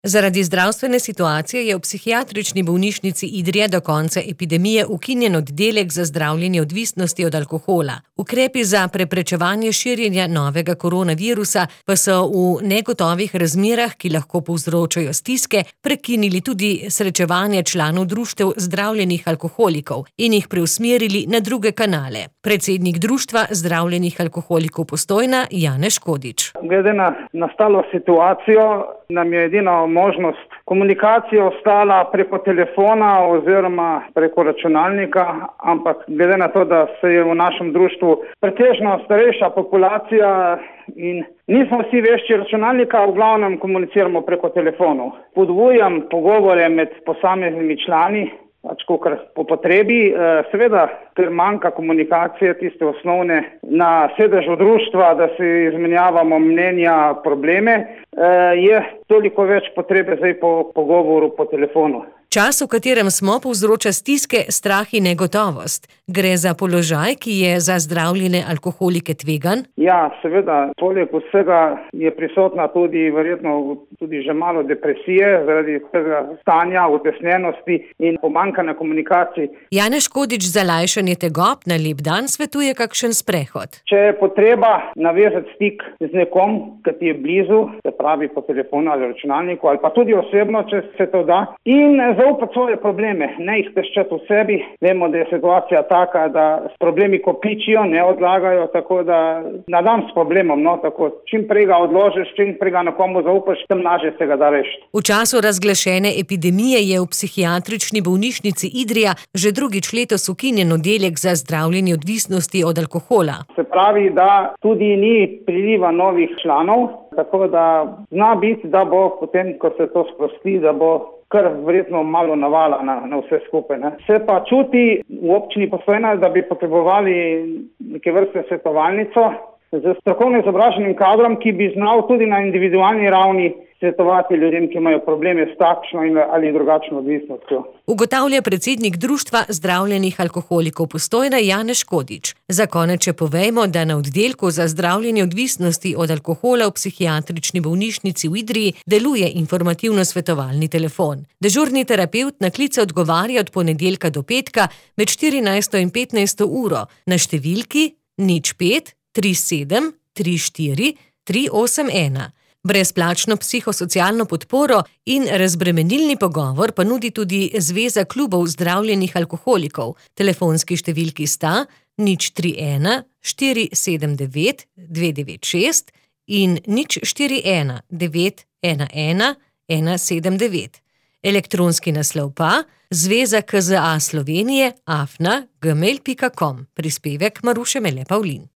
Zaradi zdravstvene situacije je v psihiatrični bolnišnici Idrija do konca epidemije ukinjen oddelek za zdravljenje odvisnosti od alkohola. Ukrepi za preprečevanje širjenja novega koronavirusa pa so v negotovih razmerah, ki lahko povzročajo stiske, prekinili tudi srečevanje članov društev zdravljenih alkoholikov in jih preusmerili na druge kanale. Predsednik društva zdravljenih alkoholikov Postojna Janez Škodič. Glede na nastalo situacijo nam je edina možnost komunikacije ostala preko telefona oziroma preko računalnika, ampak glede na to, da se je v našem društvu pretežno starejša populacija in nismo vsi vešči računalnika, v glavnem komuniciramo preko telefonov. Podbujam pogovore med posameznimi člani, kakor po potrebi, seveda, ker manjka komunikacije, tiste osnovne na sedežu društva, da si izmenjavamo mnenja, probleme, je toliko več potrebe zdaj po pogovoru po telefonu. Čas, v katerem smo, povzroča stiske, strah in negotovost. Gre za položaj, ki je za zdravljene alkoholike tvegan? Ja, seveda, poleg vsega je prisotna verjetno tudi že malo depresije zaradi tega stanja, utesnjenosti in pomanjkanja komunikacij. Janez Škodič za lajšanje tegob na lep dan svetuje kakšen sprehod. Če je potreba navezati stik z nekom, ki ti je blizu, se pravi po telefonu ali računalniku, ali pa tudi osebno, če se to da, in zaupati svoje probleme, ne jih peščati v sebi. Vemo, da je situacija taka, da problemi kopičijo, ne odlagajo, tako da na dan s problemom, tako čim prej ga odložiš, čim prej ga nekomu zaupaš, tem lažje se ga da rešiti. V času razglašene epidemije je v psihiatrični bolnišnici Idrija že drugič letos ukinjen oddelek za zdravljenje odvisnosti od alkohola. Se pravi, da tudi ni priliva novih članov, tako da zna biti, da bo potem, ko se to sprosti, da bo kar verjetno malo navala na vse skupaj. Se pa čuti v občini Postojna, da bi potrebovali neke vrste svetovalnico z strokovno izobraženim kadrom, ki bi znal tudi na individualni ravni svetovati ljudem, ki imajo probleme s takšno ali drugačno odvisnostjo. Ugotavlja predsednik društva zdravljenih alkoholikov Postojna Janez Škodič. Za konec še povejmo, da na oddelku za zdravljenje odvisnosti od alkohola v psihiatrični bolnišnici v Idriji deluje informativno-svetovalni telefon. Dežurni terapevt na klice odgovarja od ponedeljka do petka med 14. in 15. uro na številki 05 37 34 381. Brezplačno psihosocialno podporo in razbremenilni pogovor pa nudi tudi Zveza klubov zdravljenih alkoholikov. Telefonski številki sta 031 479 296 in 041 911 179. Elektronski naslov pa zveza.kza Slovenije @gmail.com. Prispevek Maruše Mele Pavlin.